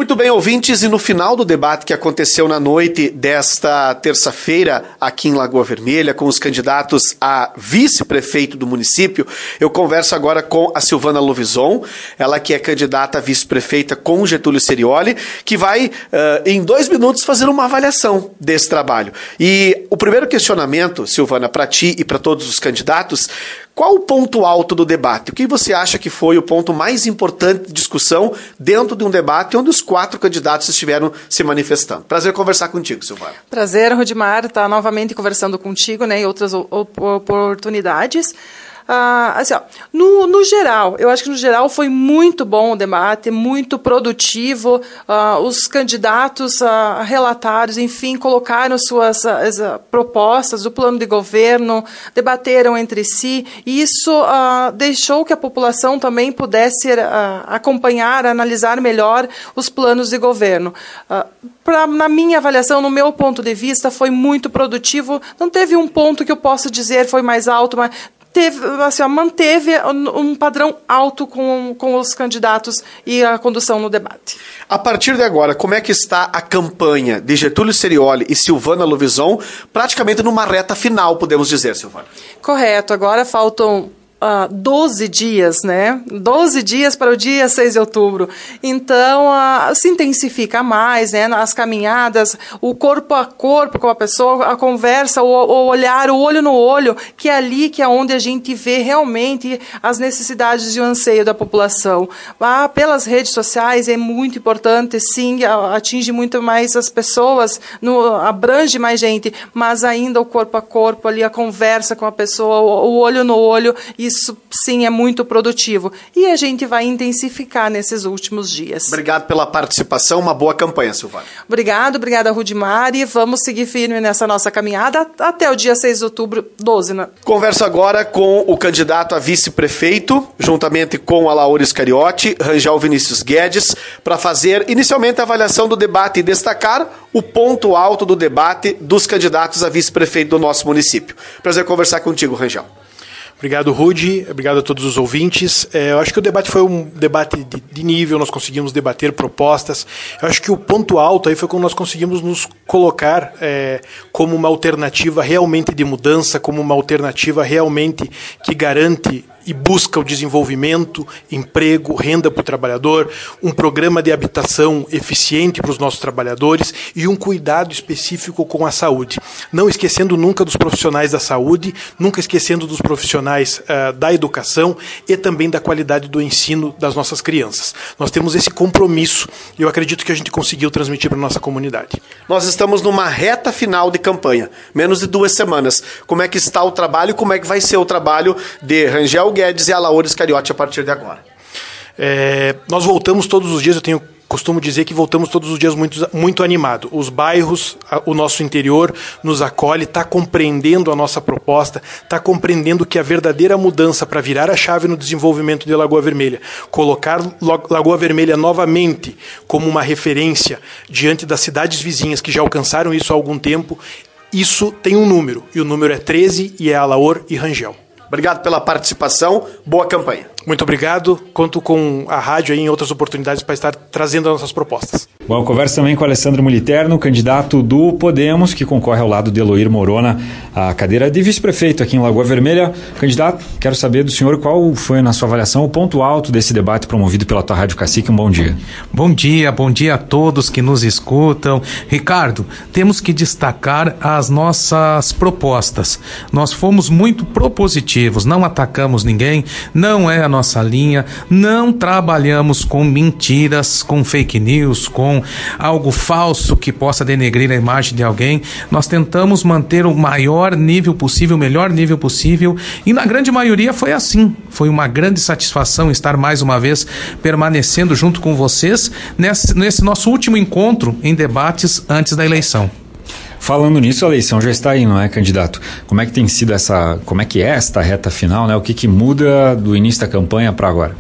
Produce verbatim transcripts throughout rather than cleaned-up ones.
Muito bem, ouvintes, e no final do debate que aconteceu na noite desta terça-feira aqui em Lagoa Vermelha, com os candidatos a vice-prefeito do município, eu converso agora com a Silvana Lovison, ela que é candidata a vice-prefeita com Getúlio Cerioli, que vai, uh, em dois minutos, fazer uma avaliação desse trabalho. E o primeiro questionamento, Silvana, para ti e para todos os candidatos: qual o ponto alto do debate? O que você acha que foi o ponto mais importante de discussão dentro de um debate onde os quatro candidatos estiveram se manifestando? Prazer conversar contigo, Silvana. Prazer, Rudimar, estar novamente conversando contigo, né, em outras oportunidades. Ah, assim, ó, no, no geral, eu acho que no geral foi muito bom o debate, muito produtivo. Ah, os candidatos ah, relataram, enfim, colocaram suas as, as, propostas do plano de governo, debateram entre si, e isso ah, deixou que a população também pudesse ah, acompanhar, analisar melhor os planos de governo. Ah, pra, na minha avaliação, no meu ponto de vista, foi muito produtivo. Não teve um ponto que eu possa dizer foi mais alto, mas Teve, assim, ó, manteve um padrão alto com, com os candidatos e a condução no debate. A partir de agora, como é que está a campanha de Getúlio Cerioli e Silvana Lovison, praticamente numa reta final, podemos dizer, Silvana? Correto, agora faltam Uh, doze dias, né? doze dias para o dia seis de outubro. Então, uh, se intensifica mais, né? As caminhadas, o corpo a corpo com a pessoa, a conversa, o, o olhar, o olho no olho, que é ali que é onde a gente vê realmente as necessidades e o anseio da população. Ah, pelas redes sociais é muito importante, sim, atinge muito mais as pessoas, no, abrange mais gente, mas ainda o corpo a corpo ali, a conversa com a pessoa, o, o olho no olho, e isso, sim, é muito produtivo. E a gente vai intensificar nesses últimos dias. Obrigado pela participação. Uma boa campanha, Silvana. Obrigado, obrigada, Rudimar. E vamos seguir firme nessa nossa caminhada até o dia seis de outubro, doze, né? Converso agora com o candidato a vice-prefeito, juntamente com a Laura Scariotti, Rangel Vinícius Guedes, para fazer inicialmente a avaliação do debate e destacar o ponto alto do debate dos candidatos a vice-prefeito do nosso município. Prazer conversar contigo, Rangel. Obrigado, Rudy. Obrigado a todos os ouvintes. É, eu acho que o debate foi um debate de, de nível, nós conseguimos debater propostas. Eu acho que o ponto alto aí foi quando nós conseguimos nos colocar é, como uma alternativa realmente de mudança, como uma alternativa realmente que garante e busca o desenvolvimento, emprego, renda para o trabalhador, um programa de habitação eficiente para os nossos trabalhadores e um cuidado específico com a saúde. Não esquecendo nunca dos profissionais da saúde, nunca esquecendo dos profissionais uh, da educação e também da qualidade do ensino das nossas crianças. Nós temos esse compromisso e eu acredito que a gente conseguiu transmitir para a nossa comunidade. Nós estamos numa reta final de campanha, menos de duas semanas. Como é que está o trabalho e como é que vai ser o trabalho de Rangel Guedes e a Laura Scariotti a partir de agora? É, nós voltamos todos os dias, eu tenho costumo dizer que voltamos todos os dias muito, muito animado. Os bairros, a, o nosso interior nos acolhe, está compreendendo a nossa proposta, está compreendendo que a verdadeira mudança para virar a chave no desenvolvimento de Lagoa Vermelha, colocar Lagoa Vermelha novamente como uma referência diante das cidades vizinhas que já alcançaram isso há algum tempo, isso tem um número, e o número é treze e é a Laor e Rangel. Obrigado pela participação, boa campanha. Muito obrigado, conto com a rádio aí em outras oportunidades para estar trazendo as nossas propostas. Bom, eu converso também com o Alessandro Moliterno, candidato do Podemos, que concorre ao lado de Eloir Morona à cadeira de vice-prefeito aqui em Lagoa Vermelha. Candidato, quero saber do senhor qual foi, na sua avaliação, o ponto alto desse debate promovido pela tua Rádio Cacique. Um bom dia. Bom dia, bom dia a todos que nos escutam. Ricardo, temos que destacar as nossas propostas. Nós fomos muito propositivos, não atacamos ninguém, não é a nossa linha, não trabalhamos com mentiras, com fake news, com algo falso que possa denegrir a imagem de alguém. Nós tentamos manter o maior nível possível, o melhor nível possível, e na grande maioria foi assim. Foi uma grande satisfação estar mais uma vez permanecendo junto com vocês nesse, nesse nosso último encontro em debates antes da eleição. Falando nisso, a eleição já está aí, não é, candidato? Como é que tem sido essa, como é que é esta reta final, né? O que que muda do início da campanha para agora?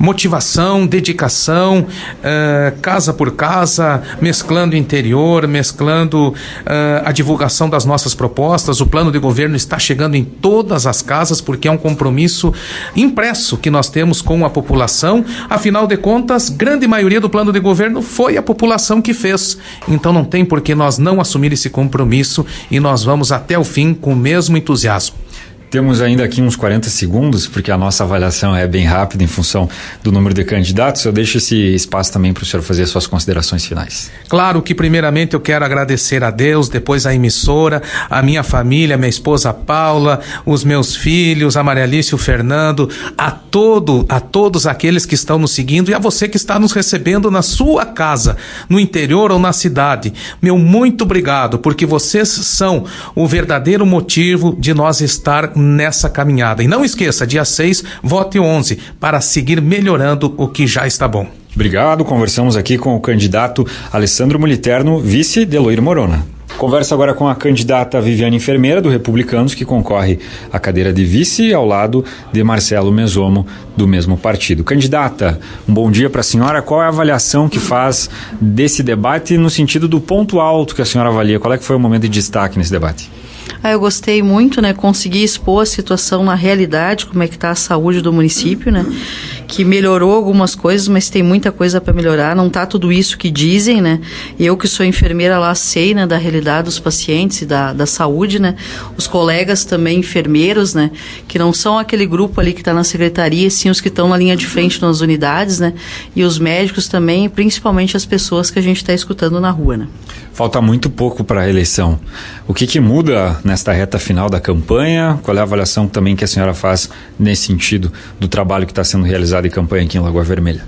motivação, dedicação, uh, casa por casa, mesclando o interior, mesclando uh, a divulgação das nossas propostas. O plano de governo está chegando em todas as casas porque é um compromisso impresso que nós temos com a população. Afinal de contas, grande maioria do plano de governo foi a população que fez. Então não tem por que nós não assumir esse compromisso e nós vamos até o fim com o mesmo entusiasmo. Temos ainda aqui uns quarenta segundos, porque a nossa avaliação é bem rápida em função do número de candidatos. Eu deixo esse espaço também para o senhor fazer as suas considerações finais. Claro que primeiramente eu quero agradecer a Deus, depois a emissora, a minha família, minha esposa Paula, os meus filhos, a Maria Alice e o Fernando, a, todo, a todos aqueles que estão nos seguindo e a você que está nos recebendo na sua casa, no interior ou na cidade. Meu muito obrigado, porque vocês são o verdadeiro motivo de nós estar nessa caminhada. E não esqueça, dia seis, vote onze, para seguir melhorando o que já está bom. Obrigado, conversamos aqui com o candidato Alessandro Moliterno, vice de Eloir Morona. Converso agora com a candidata Viviane Enfermeira, do Republicanos, que concorre à cadeira de vice ao lado de Marcelo Mesomo, do mesmo partido. Candidata, um bom dia para a senhora. Qual é a avaliação que faz desse debate no sentido do ponto alto que a senhora avalia? Qual é que foi o momento de destaque nesse debate? Ah, eu gostei muito, né? Consegui expor a situação na realidade, como é que está a saúde do município, né? Que melhorou algumas coisas, mas tem muita coisa para melhorar. Não está tudo isso que dizem, né? Eu que sou enfermeira lá sei, né, da realidade dos pacientes e da, da saúde, né? Os colegas também enfermeiros, né? Que não são aquele grupo ali que está na secretaria, sim os que estão na linha de frente nas unidades, né? E os médicos também, principalmente as pessoas que a gente está escutando na rua, né? Falta muito pouco para a eleição. O que, que muda nesta reta final da campanha? Qual é a avaliação também que a senhora faz nesse sentido do trabalho que está sendo realizado em campanha aqui em Lagoa Vermelha?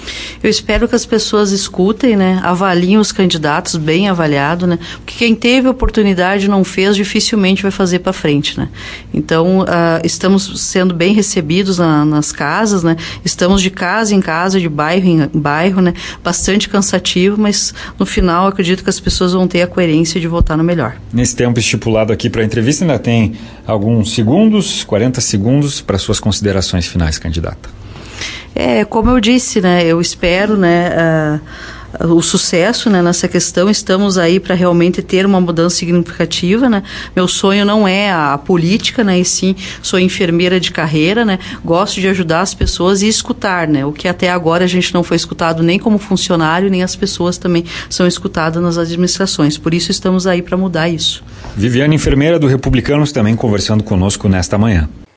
Eu espero que as pessoas escutem, né, avaliem os candidatos bem avaliado, né, porque quem teve oportunidade e não fez, dificilmente vai fazer para frente, né. Então, uh, estamos sendo bem recebidos na, nas casas, né, estamos de casa em casa, de bairro em bairro, né, bastante cansativo, mas no final eu acredito que as pessoas vão ter a coerência de votar no melhor. Nesse tempo estipulado aqui para a entrevista, ainda tem alguns segundos, quarenta segundos, para suas considerações finais, candidata. É, como eu disse, né, eu espero, né, uh, o sucesso, né, nessa questão. Estamos aí para realmente ter uma mudança significativa, né. Meu sonho não é a, a política, né, e sim sou enfermeira de carreira, né. Gosto de ajudar as pessoas e escutar, né, o que até agora a gente não foi escutado nem como funcionário, nem as pessoas também são escutadas nas administrações. Por isso estamos aí para mudar isso. Viviane Enfermeira, do Republicanos, também conversando conosco nesta manhã.